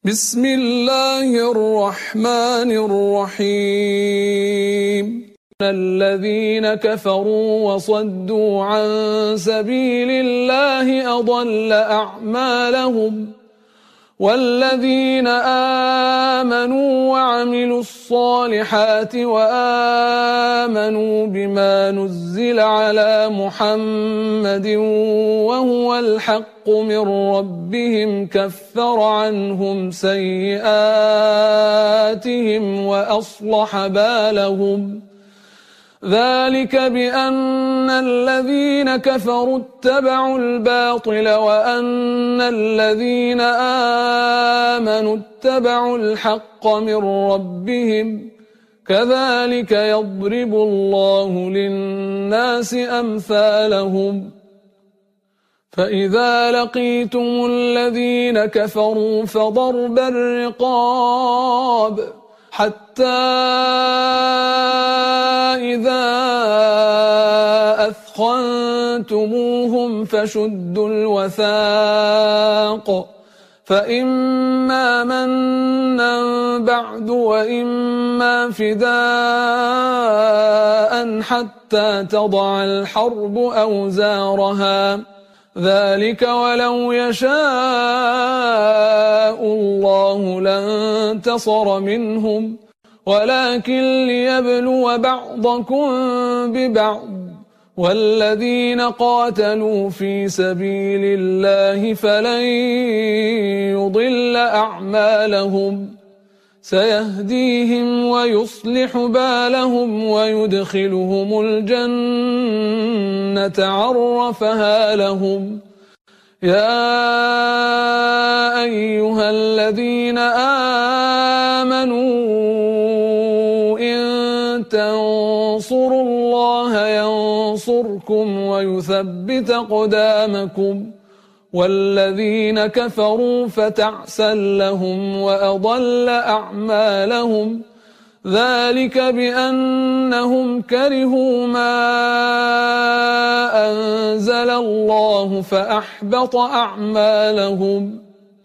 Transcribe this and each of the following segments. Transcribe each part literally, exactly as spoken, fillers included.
بسم الله الرحمن الرحيم. الذين كفروا وصدوا عن سبيل الله أضل أعمالهم، والذين آمنوا وعملوا الصالحات وآمنوا بما نزل على محمد وهو الحق من ربهم كفر عنهم سيئاتهم وأصلح بالهم. ذلك بأن الذين كفروا اتبعوا الباطل وأن الذين آمنوا اتبعوا الحق من ربهم، كذلك يضرب الله للناس أمثالهم. فإذا لقيتم الذين كفروا فضرب الرقاب حتى إذا أثخنتموهم فشدوا الوثاق، فإما منا بعد وإما فداء حتى تضع الحرب أوزارها، ذلك ولو يشاء الله لانتصر منهم، ولكن ليبلو بعضكم ببعض، والذين قاتلوا في سبيل الله فلن يضل أعمالهم، سيهديهم ويصلح بالهم ويدخلهم الجنة عرفها لهم. يا أيها الذين آمنوا إن تنصروا الله ينصركم ويثبت أقدامكم، والذين كفروا فتعسا لهم وأضل أعمالهم. ذلك بأنهم كرهوا ما أنزل الله فأحبط أعمالهم.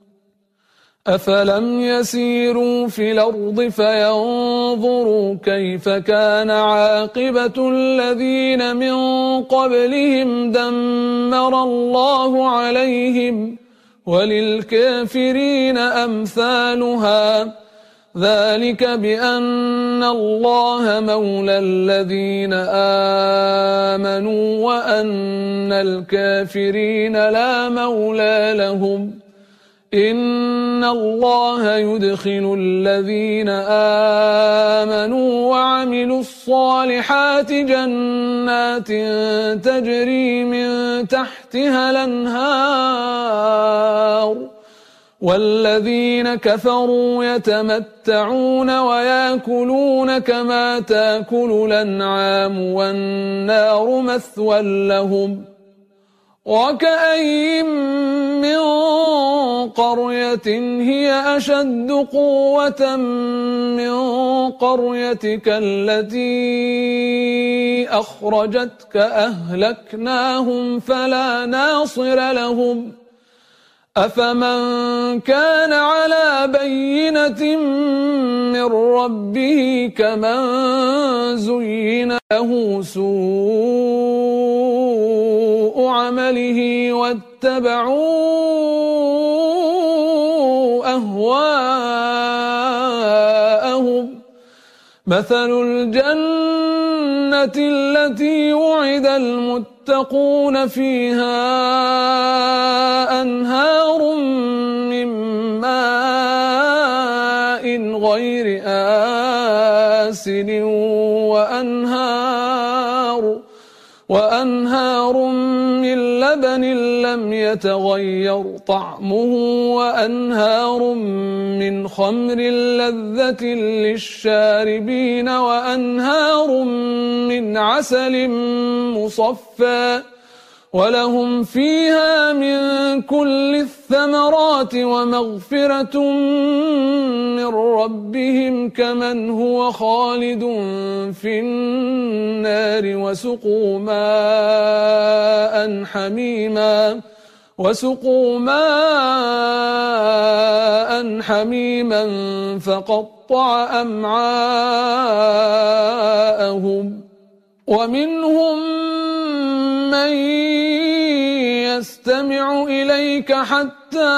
أفلم يسيروا في الأرض فينظروا كيف كان عاقبة الذين من قبلهم دمر الله عليهم، وللكافرين أمثالها. ذلك بأن الله مولى الذين آمنوا وأن الكافرين لا مولى لهم. إن الله يدخل الذين آمنوا وعملوا الصالحات جنات تجري من تحتها الأنهار، والذين كفروا يتمتعون ويأكلون كما تأكل الأنعام والنار مثوى لهم. وكأين من قرية هي أشد قوة من قريتك التي أخرجتك أهلكناهم فلا ناصر لهم. أفمن كان على بينة من ربه كمن زين له سوء عمله واتبعوا أهواءهم. مثل الجنة التي وعد المتقون فيها أنهار من ماء غير آسن وأنهار وأنهار من لبن لم يتغير طعمه وأنهار من خمر لذة للشاربين وأنهار من عسل مصفى، ولهم فيها من كل الثمرات ومغفرة من ربهم كمن هو خالد في النار وسقوا ماء حميما وسقوا ماء حميما فقطع أمعاءهم ومنهم من يستمع إليك حتى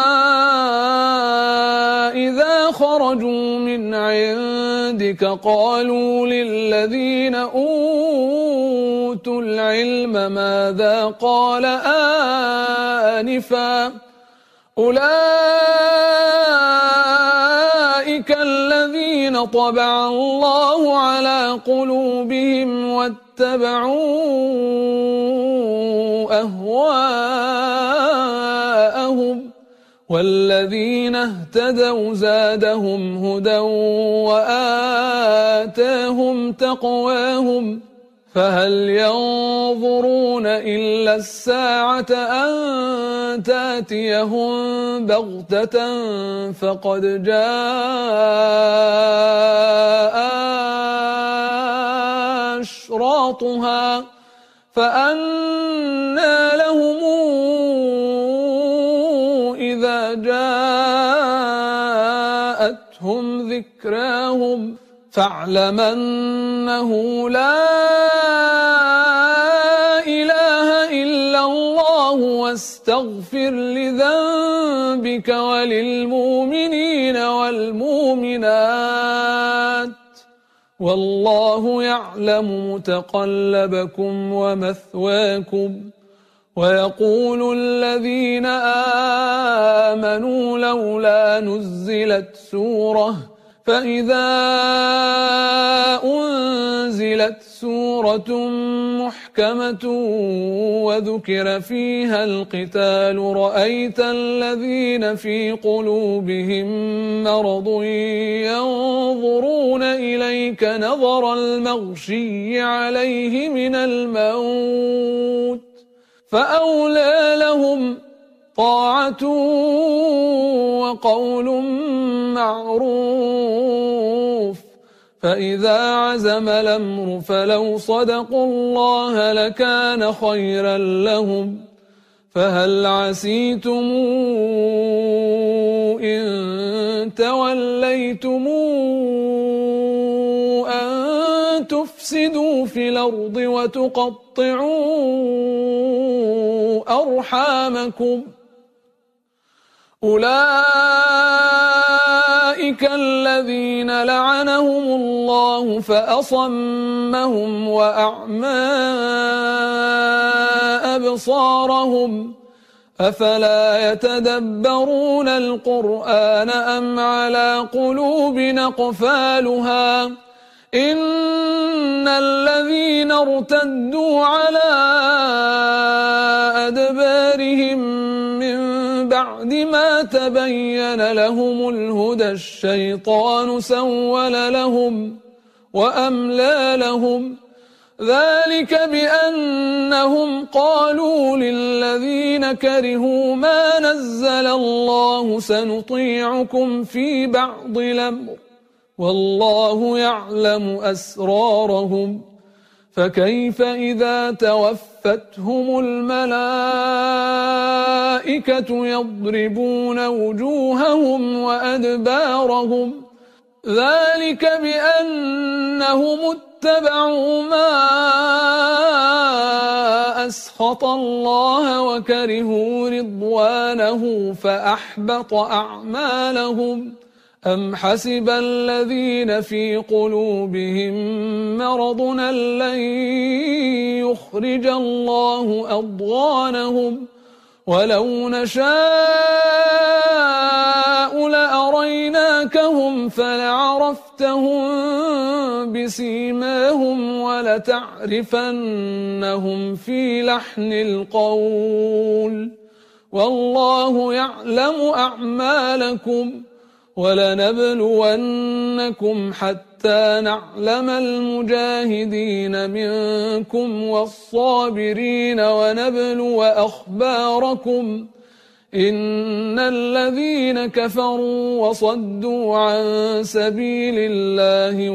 إذا خرجوا من عندك قالوا للذين أوتوا العلم ماذا قال آنفا أولئك الذين طبع الله على قلوبهم واتبعوا أهواءهم والذين اهتدوا زادهم هدى وآتاهم تقواهم فهل ينظرون إلا الساعة أن تأتيهم بغتة فقد جاء أشراطها فأنى لهم إذا جاءتهم ذكراهم فاعلم أنه لا إله إلا الله واستغفر لذنبك وللمؤمنين والمؤمنات والله يعلم متقلبكم ومثواكم ويقول الذين آمنوا لولا نزلت سورة فإذا أنزلت سورة محكمة وذكر فيها القتال رأيت الذين في قلوبهم مرض ينظرون إليك نظر المغشي عليه من الموت فأولى لهم طاعة وقول معروف فإذا عزم الأمر فلو صدقوا الله لكان خيرا لهم فهل عسيتم إن توليتم أن تفسدوا في الأرض وتقطعوا أرحامكم أولئك الذين لعنهم الله فأصمهم وأعمى أبصارهم أفلا يتدبرون القرآن أم على قلوب أقفالها إن الذين ارتدوا على أدبارهم من بعد ما تبين لهم الهدى الشيطان سول لهم وأملى لهم ذلك بأنهم قالوا للذين كرهوا ما نزل الله سنطيعكم في بعض الأمر والله يعلم أسرارهم فكيف إذا توفتهم الملائكة يضربون وجوههم وأدبارهم ذلك بأنهم اتبعوا ما أسخط الله وكرهوا رضوانه فأحبط أعمالهم أم حسب الذين في قلوبهم مرض أن لن يخرج الله أضغانهم ولو نشاء لأريناكهم فلعرفتهم بسيماهم ولتعرفنهم في لحن القول والله يعلم أعمالكم ولنبلونكم حتى نعلم المجاهدين منكم والصابرين ونبلو أخباركم إن الذين كفروا وصدوا عن سبيل الله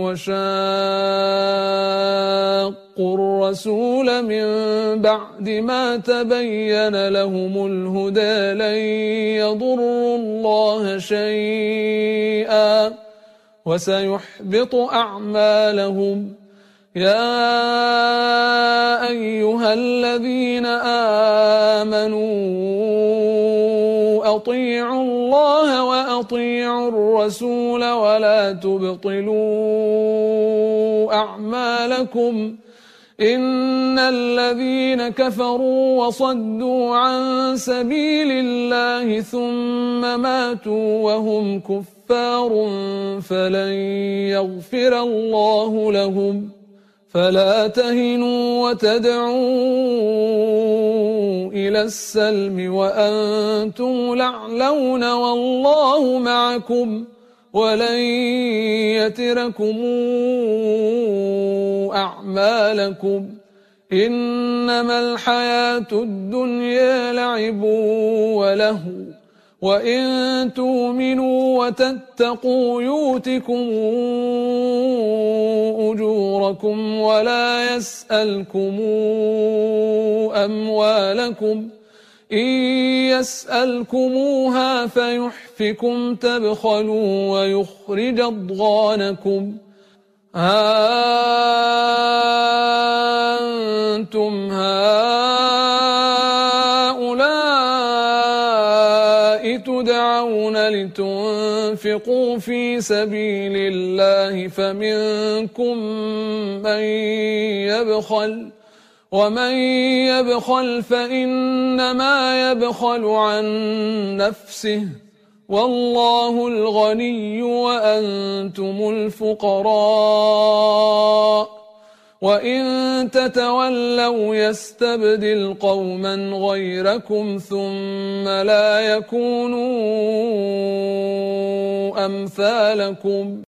وشاقوا الرسول من بعد ما تبين لهم الهدى لن يضروا الله شيئا وسيحبط أعمالهم. يا أيها الذين آمنوا أطيعوا الله وأطيعوا الرسول ولا تبطلوا أعمالكم. إن الذين كفروا وصدوا عن سبيل الله ثم ماتوا وهم كفار فلن يغفر الله لهم. فلا تهنوا وتدعوا إلى السلم وأنتم الأعلون والله معكم ولن يتركم أعمالكم. إنما الحياة الدنيا لعب ولهو وإن تؤمنوا وتتقوا يؤتكم أجوركم ولا يسألكم أموالكم. إن يسألكموها فيحفكم تبخلوا ويخرج أضغانكم. ها أنتم هؤلاء تدعون لتنفقوا في سبيل الله فمنكم من يبخل ومن يبخل فإنما يبخل عن نفسه والله الغني وأنتم الفقراء. وإن تتولوا يستبدل قوما غيركم ثم لا يكونوا أمثالكم.